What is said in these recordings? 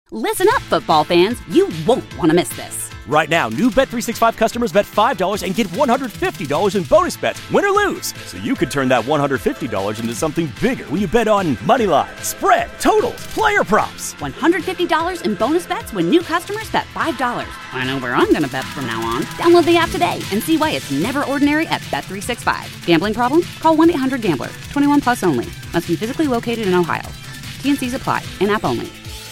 Listen up, football fans. You won't want to miss this. Right now, new Bet365 customers bet $5 and get $150 in bonus bets, win or lose. So you could turn that $150 into something bigger when you bet on money line, spread, totals, player props. $150 in bonus bets when new customers bet $5. I know where I'm going to bet from now on. Download the app today and see why it's never ordinary at Bet365. Gambling problem? Call 1-800-GAMBLER. 21 plus only. Must be physically located in Ohio. T&Cs apply. In-app only.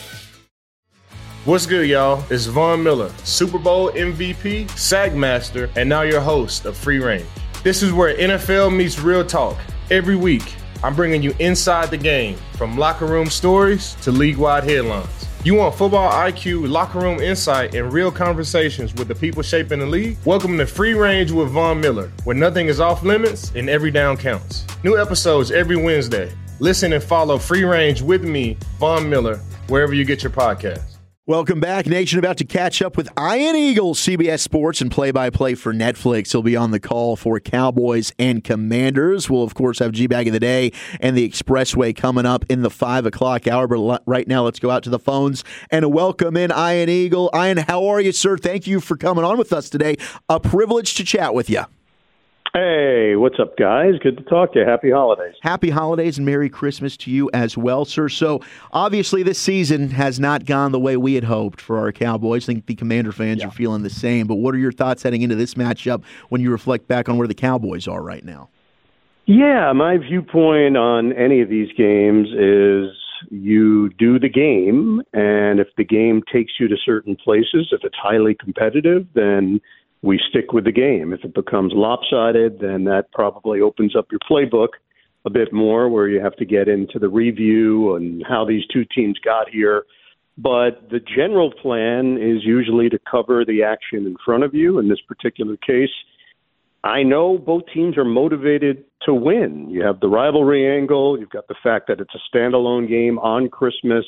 What's good, y'all? It's Von Miller, Super Bowl MVP, Sack Master, and now your host of Free Range. This is where NFL meets real talk. Every week, I'm bringing you inside the game, from locker room stories to league-wide headlines. You want football IQ, locker room insight, and real conversations with the people shaping the league? Welcome to Free Range with Von Miller, where nothing is off limits and every down counts. New episodes every Wednesday. Listen and follow Free Range with me, Von Miller, wherever you get your podcasts. Welcome back, Nation. About to catch up with Ian Eagle, CBS Sports and play-by-play for Netflix. He'll be on the call for Cowboys and Commanders. We'll, of course, have G-Bag of the Day and the Expressway coming up in the 5 o'clock hour. But right now, let's go out to the phones and welcome in Ian Eagle. Ian, how are you, sir? Thank you for coming on with us today. A privilege to chat with you. Hey, what's up, guys? Good to talk to you. Happy holidays. Happy holidays and Merry Christmas to you as well, sir. So, obviously, this season has not gone the way we had hoped for our Cowboys. I think the Commander fans are feeling the same. But what are your thoughts heading into this matchup when you reflect back on where the Cowboys are right now? Yeah, my viewpoint on any of these games is you do the game, and if the game takes you to certain places, if it's highly competitive, then we stick with the game. If it becomes lopsided, then that probably opens up your playbook a bit more, where you have to get into the review and how these two teams got here. But the general plan is usually to cover the action in front of you. In this particular case, I know both teams are motivated to win. You have the rivalry angle. You've got the fact that it's a standalone game on Christmas.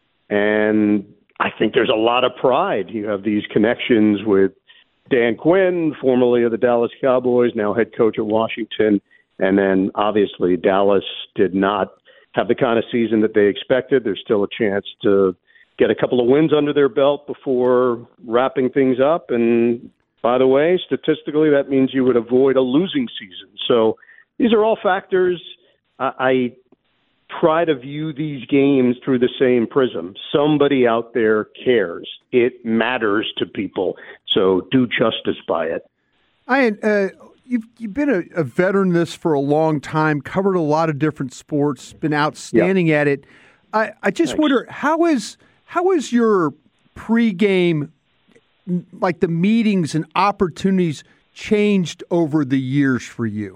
And I think there's a lot of pride. You have these connections with Dan Quinn, formerly of the Dallas Cowboys, now head coach at Washington. And then, obviously, Dallas did not have the kind of season that they expected. There's still a chance to get a couple of wins under their belt before wrapping things up. And, by the way, statistically, that means you would avoid a losing season. So these are all factors. I try to view these games through the same prism. Somebody out there cares. It matters to people. So do justice by it. Ian, you've been a veteran in this for a long time, covered a lot of different sports, been outstanding at it. I just wonder, how is your pregame, like the meetings and opportunities, changed over the years for you?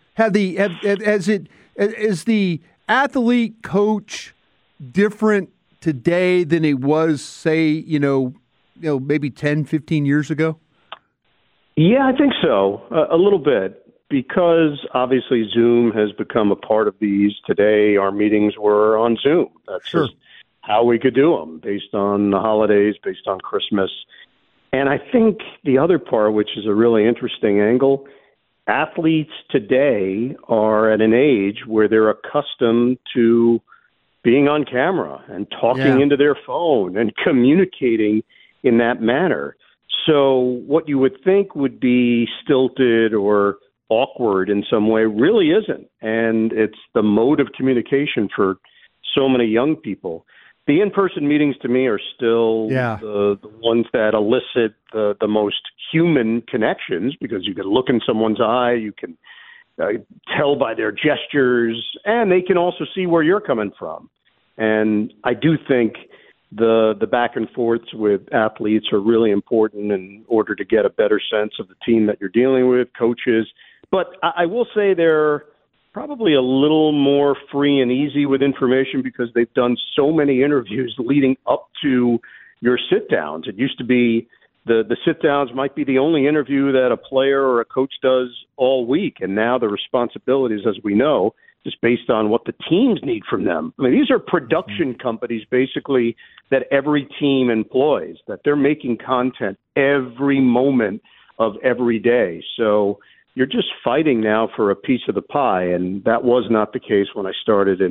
Is the athlete coach different today than it was, say, maybe 10, 15 years ago? Yeah, I think so, a little bit, because obviously Zoom has become a part of these. Today, our meetings were on Zoom. That's just how we could do them, based on the holidays, based on Christmas. And I think the other part, which is a really interesting angle, athletes today are at an age where they're accustomed to being on camera and talking into their phone and communicating in that manner. So what you would think would be stilted or awkward in some way really isn't. And it's the mode of communication for so many young people. The in-person meetings to me are still the ones that elicit the most human connections, because you can look in someone's eye, you can tell by their gestures, and they can also see where you're coming from. And I do think the back and forths with athletes are really important in order to get a better sense of the team that you're dealing with, coaches. But I will say they're probably a little more free and easy with information, because they've done so many interviews leading up to your sit-downs. It used to be the sit-downs might be the only interview that a player or a coach does all week, and now the responsibilities, as we know, just based on what the teams need from them. I mean, these are production companies, basically, that every team employs, that they're making content every moment of every day. So you're just fighting now for a piece of the pie, and that was not the case when I started in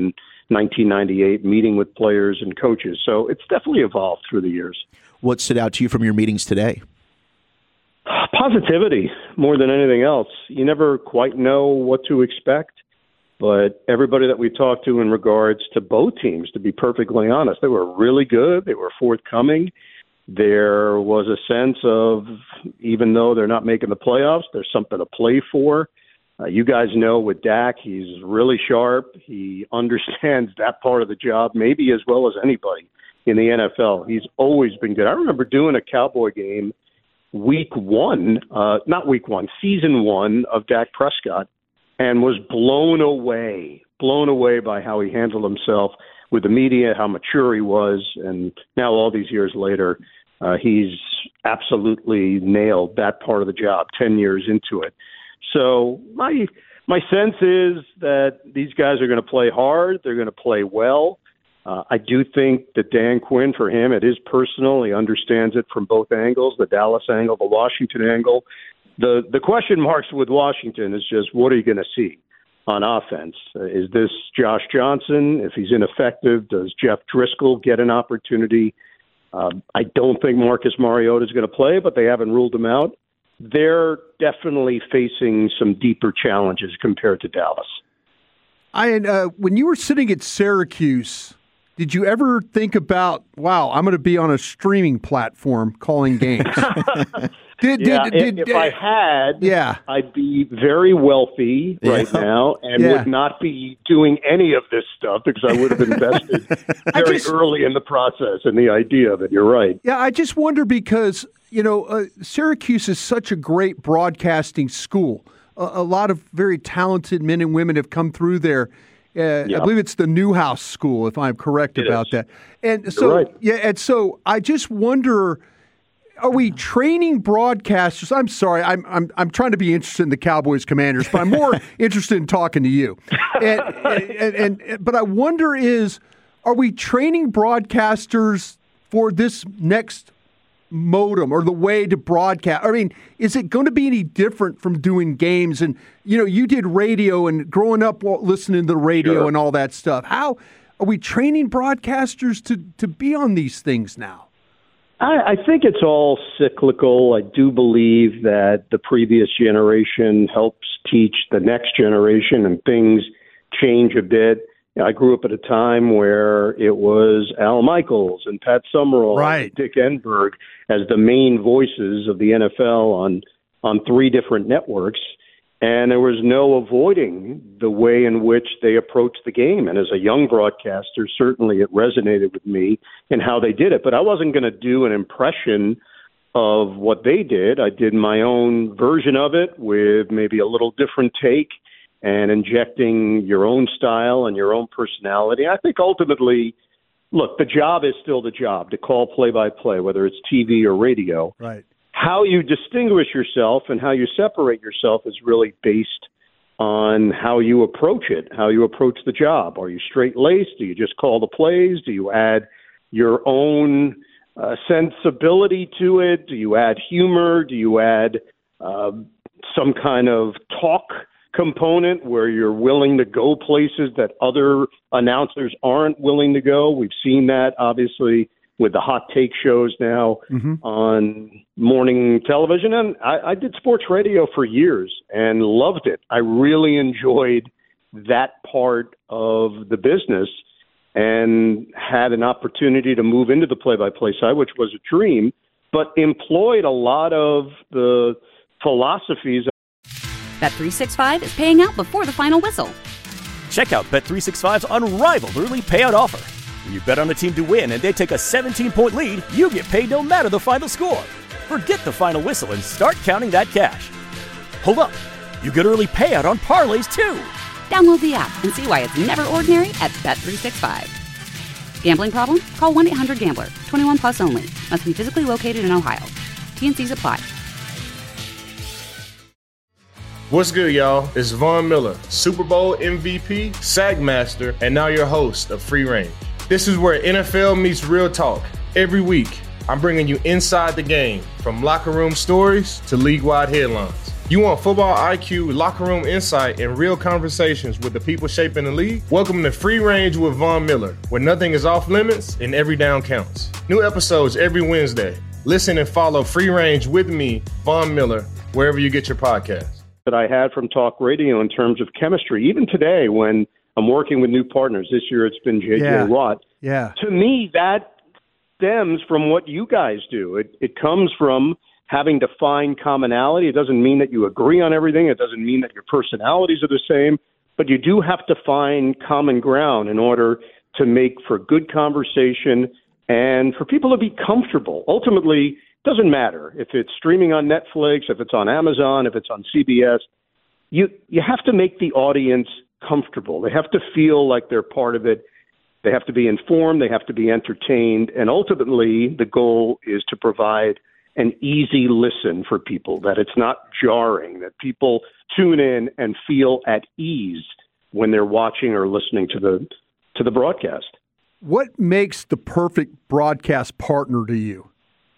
1998, meeting with players and coaches. So it's definitely evolved through the years. What stood out to you from your meetings today? Positivity more than anything else. You never quite know what to expect, but everybody that we talked to in regards to both teams, to be perfectly honest, they were really good. They were forthcoming. There was a sense of, even though they're not making the playoffs, there's something to play for. You guys know with Dak, he's really sharp. He understands that part of the job maybe as well as anybody in the NFL. He's always been good. I remember doing a Cowboy game season one of Dak Prescott, and was blown away by how he handled himself with the media, how mature he was. And now all these years later, he's absolutely nailed that part of the job 10 years into it. So my sense is that these guys are going to play hard. They're going to play well. I do think that Dan Quinn, for him, it is personal. He understands it from both angles, the Dallas angle, the Washington angle. The question marks with Washington is just, what are you going to see on offense? Is this Josh Johnson? If he's ineffective, does Jeff Driscoll get an opportunity? I don't think Marcus Mariota is going to play, but they haven't ruled him out. They're definitely facing some deeper challenges compared to Dallas. When you were sitting at Syracuse, did you ever think about, wow, I'm going to be on a streaming platform calling games? If I had, I'd be very wealthy right now and would not be doing any of this stuff because I would have invested very early in the process and the idea of it. You're right. Yeah, I just wonder because, Syracuse is such a great broadcasting school. A lot of very talented men and women have come through there. I believe it's the Newhouse School, if I'm correct about that. And so, and so I just wonder, are we training broadcasters? I'm sorry, I'm trying to be interested in the Cowboys Commanders, but I'm more interested in talking to you. But I wonder are we training broadcasters for this next modem or the way to broadcast? I mean, is it going to be any different from doing games? And you did radio and growing up listening to the radio and all that stuff. How are we training broadcasters to be on these things now? I think it's all cyclical. I do believe that the previous generation helps teach the next generation, and things change a bit. I grew up at a time where it was Al Michaels and Pat Summerall and Dick Enberg as the main voices of the NFL on three different networks, and there was no avoiding the way in which they approached the game. And as a young broadcaster, certainly it resonated with me in how they did it. But I wasn't going to do an impression of what they did. I did my own version of it with maybe a little different take and injecting your own style and your own personality. I think ultimately, look, the job is still the job, to call play-by-play, whether it's TV or radio. Right. How you distinguish yourself and how you separate yourself is really based on how you approach it, how you approach the job. Are you straight-laced? Do you just call the plays? Do you add your own sensibility to it? Do you add humor? Do you add some kind of talk component where you're willing to go places that other announcers aren't willing to go? We've seen that, obviously, with the hot take shows now on morning television. And I did sports radio for years and loved it. I really enjoyed that part of the business and had an opportunity to move into the play-by-play side, which was a dream, but employed a lot of the philosophies. Bet365 is paying out before the final whistle. Check out Bet365's unrivaled early payout offer. When you bet on a team to win and they take a 17-point lead, you get paid no matter the final score. Forget the final whistle and start counting that cash. Hold up. You get early payout on parlays, too. Download the app and see why it's never ordinary at Bet365. Gambling problem? Call 1-800-GAMBLER. 21 plus only. Must be physically located in Ohio. T&Cs apply. What's good, y'all? It's Von Miller, Super Bowl MVP, Sack Master, and now your host of Free Reign. This is where NFL meets real talk. Every week, I'm bringing you inside the game, from locker room stories to league-wide headlines. You want football IQ, locker room insight, and real conversations with the people shaping the league? Welcome to Free Range with Von Miller, where nothing is off limits and every down counts. New episodes every Wednesday. Listen and follow Free Range with me, Von Miller, wherever you get your podcasts. That I had from talk radio in terms of chemistry, even today when I'm working with new partners. This year it's been J.J. Watt. Yeah. To me, that stems from what you guys do. It comes from having to find commonality. It doesn't mean that you agree on everything. It doesn't mean that your personalities are the same, but you do have to find common ground in order to make for good conversation and for people to be comfortable. Ultimately, it doesn't matter if it's streaming on Netflix, if it's on Amazon, if it's on CBS. You have to make the audience comfortable. They have to feel like they're part of it. They have to be informed. They have to be entertained. And ultimately, the goal is to provide an easy listen for people, that it's not jarring, that people tune in and feel at ease when they're watching or listening to the broadcast. What makes the perfect broadcast partner to you?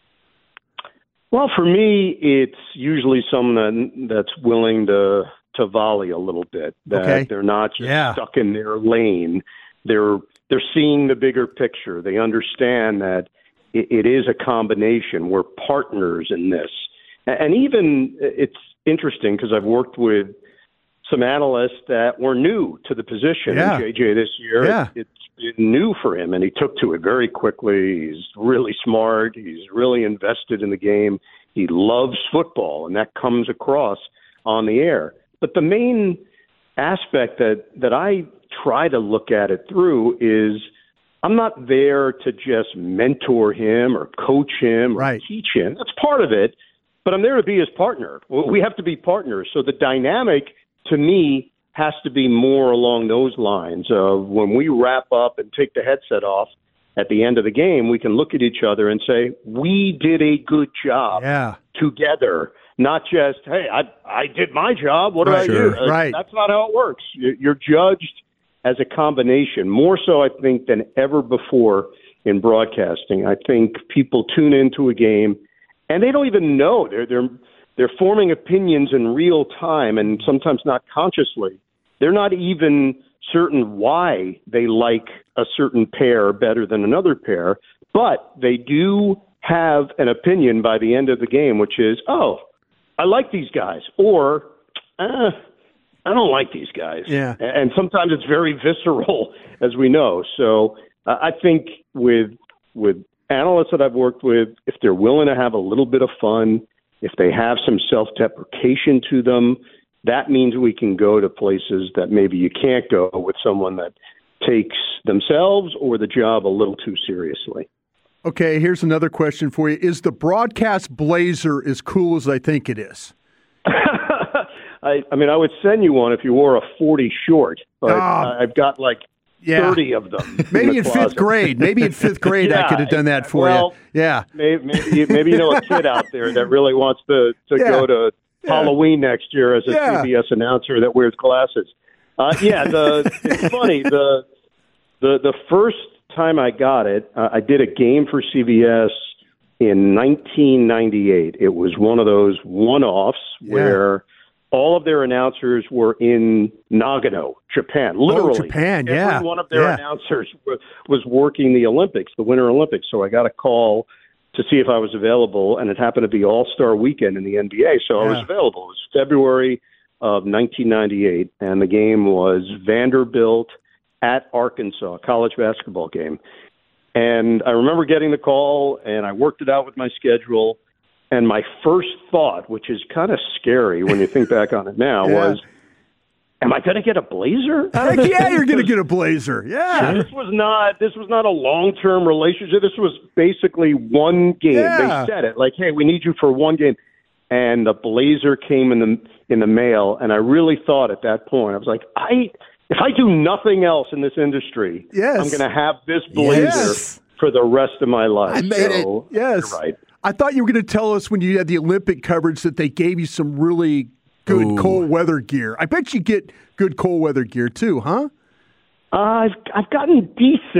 Well, for me, it's usually someone that's willing to volley a little bit, that they're not just stuck in their lane. They're seeing the bigger picture. They understand that it is a combination. We're partners in this. And even it's interesting because I've worked with some analysts that were new to the position. And JJ this year, it's been new for him, and he took to it very quickly. He's really smart. He's really invested in the game. He loves football, and that comes across on the air. But the main aspect that I try to look at it through is I'm not there to just mentor him or coach him or teach him. That's part of it, but I'm there to be his partner. We have to be partners. So the dynamic, to me, has to be more along those lines of when we wrap up and take the headset off at the end of the game, we can look at each other and say, we did a good job together. Not just, hey, I did my job. What did I do? That's not how it works. You're judged as a combination, more so, I think, than ever before in broadcasting. I think people tune into a game, and they don't even know. They're forming opinions in real time, and sometimes not consciously. They're not even certain why they like a certain pair better than another pair, but they do have an opinion by the end of the game, which is, oh, I like these guys, or I don't like these guys. Yeah. And sometimes it's very visceral, as we know. So I think with analysts that I've worked with, if they're willing to have a little bit of fun, if they have some self-deprecation to them, that means we can go to places that maybe you can't go with someone that takes themselves or the job a little too seriously. Okay, here's another question for you. Is the broadcast blazer as cool as I think it is? I mean, I would send you one if you wore a 40 short, but I've got like 30 of them. Maybe in fifth grade. I could have done that for you. Yeah. Maybe you know a kid out there that really wants to go to Halloween next year as a CBS announcer that wears glasses. It's funny. The first time I got it, I did a game for CBS in 1998. It was one of those one-offs where all of their announcers were in Nagano, Japan. Literally, Japan, every one of their announcers was working the Olympics, the Winter Olympics. So I got a call to see if I was available, and it happened to be All-Star Weekend in the NBA, so I was available. It was February of 1998, and the game was Vanderbilt at Arkansas, a college basketball game. And I remember getting the call, and I worked it out with my schedule. And my first thought, which is kind of scary when you think back on it now, was, am I going to get a blazer? You're going to get a blazer. Yeah. This was not a long-term relationship. This was basically one game. They said it like, hey, we need you for one game. And the blazer came in the mail, and I really thought at that point, I was like, if I do nothing else in this industry, I'm going to have this blazer for the rest of my life. I made it. Yes. You're right. I thought you were going to tell us when you had the Olympic coverage that they gave you some really good cold weather gear. I bet you get good cold weather gear too, huh? I've gotten decent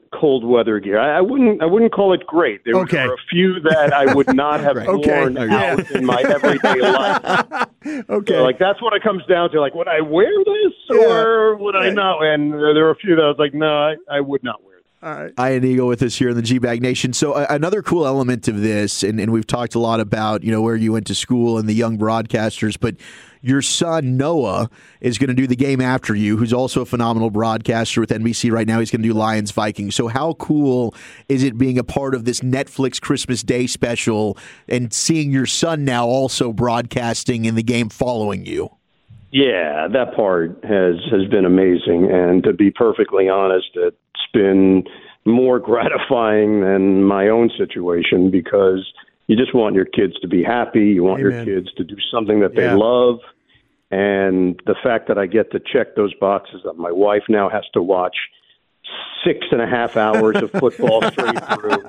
cold weather gear. I wouldn't call it great. There were a few that I would not have worn out in my everyday life. Okay. So, that's what it comes down to. Would I wear this or would I not? And there were a few that I was like, no, I would not wear. All right. Ian Eagle with us here in the G-Bag Nation. So another cool element of this, and we've talked a lot about, where you went to school and the young broadcasters, but your son, Noah, is going to do the game after you, who's also a phenomenal broadcaster with NBC right now. He's going to do Lions-Vikings. So how cool is it being a part of this Netflix Christmas Day special and seeing your son now also broadcasting in the game following you? Yeah, that part has been amazing. And to be perfectly honest, it's been more gratifying than my own situation because you just want your kids to be happy. You want your kids to do something that they love. And the fact that I get to check those boxes, that my wife now has to watch 6.5 hours of football straight through.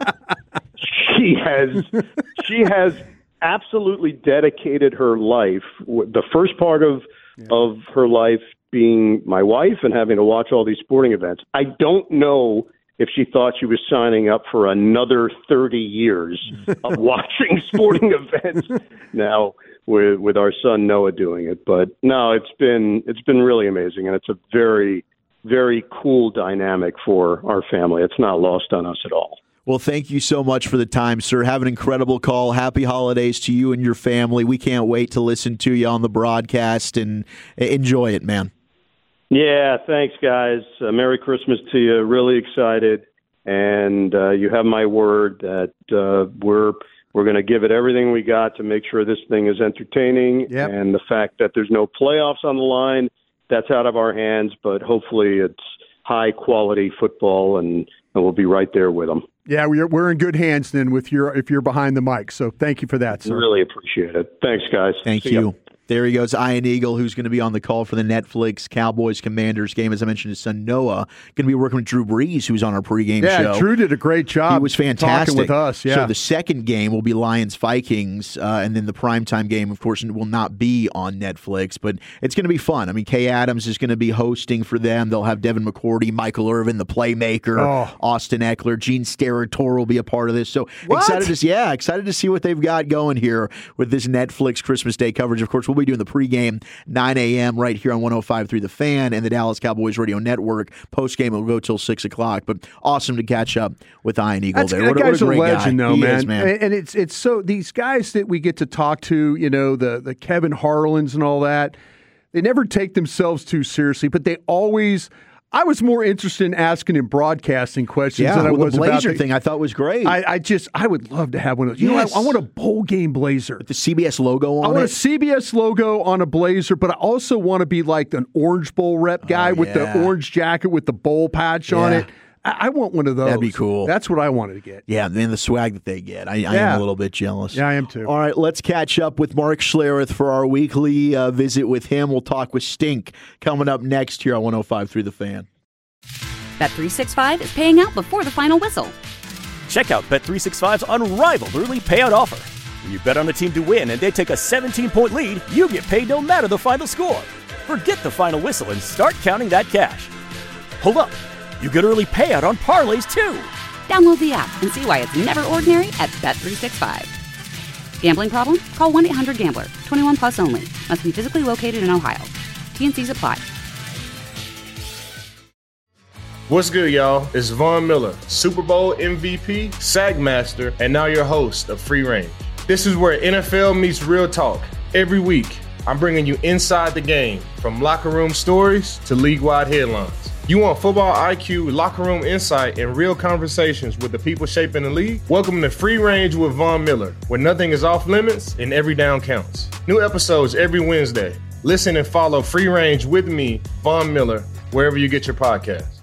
She has absolutely dedicated her life, the first part of her life being my wife and having to watch all these sporting events. I don't know if she thought she was signing up for another 30 years of watching sporting events now with our son Noah doing it. But no, it's been really amazing, and it's a very, very cool dynamic for our family. It's not lost on us at all. Well, thank you so much for the time, sir. Have an incredible call. Happy holidays to you and your family. We can't wait to listen to you on the broadcast, and enjoy it, man. Yeah, thanks, guys. Merry Christmas to you. Really excited. And you have my word that we're going to give it everything we got to make sure this thing is entertaining. Yep. And the fact that there's no playoffs on the line, that's out of our hands. But hopefully it's high-quality football, and we'll be right there with them. Yeah, we're in good hands then if you're behind the mic. So thank you for that, sir. Really appreciate it. Thanks, guys. Thank you. There he goes, Ian Eagle, who's going to be on the call for the Netflix Cowboys-Commanders game. As I mentioned, his son Noah going to be working with Drew Brees, who's on our pregame show. Yeah, Drew did a great job. He was fantastic. Talking with us, yeah. So the second game will be Lions-Vikings, and then the primetime game, of course, will not be on Netflix, but it's going to be fun. I mean, Kay Adams is going to be hosting for them. They'll have Devin McCourty, Michael Irvin, the playmaker, Austin Eckler, Gene Steratore will be a part of this. So excited to see what they've got going here with this Netflix Christmas Day coverage. Of course, we'll be doing the pregame 9 a.m. right here on 105.3 The Fan and the Dallas Cowboys Radio Network. Postgame will go till 6 o'clock, but awesome to catch up with Ian Eagle there. That guy's what a great legend, guy. though, He man. is, man. And it's so these guys that we get to talk to, the Kevin Harlans and all that, they never take themselves too seriously, but they always. I was more interested in asking him broadcasting questions than I was the blazer about thing. I thought was great. I would love to have one of those. Yes. I want a bowl game blazer with the CBS logo on it. I want a CBS logo on a blazer, but I also want to be like an Orange Bowl rep guy with the orange jacket with the bowl patch on it. I want one of those. That'd be cool. That's what I wanted to get. Yeah, and the swag that they get. I am a little bit jealous. Yeah, I am too. All right, let's catch up with Mark Schlereth for our weekly visit with him. We'll talk with Stink coming up next here on 105.3 The Fan. Bet365 is paying out before the final whistle. Check out Bet365's unrivaled early payout offer. When you bet on a team to win and they take a 17-point lead, you get paid no matter the final score. Forget the final whistle and start counting that cash. Hold up. You get early payout on parlays, too. Download the app and see why it's never ordinary at Bet365. Gambling problem? Call 1-800-GAMBLER. 21 plus only. Must be physically located in Ohio. T&Cs apply. What's good, y'all? It's Von Miller, Super Bowl MVP, SAG Master, and now your host of Free Range. This is where NFL meets real talk. Every week, I'm bringing you inside the game, from locker room stories to league-wide headlines. You want football IQ, locker room insight, and real conversations with the people shaping the league? Welcome to Free Range with Von Miller, where nothing is off limits and every down counts. New episodes every Wednesday. Listen and follow Free Range with me, Von Miller, wherever you get your podcasts.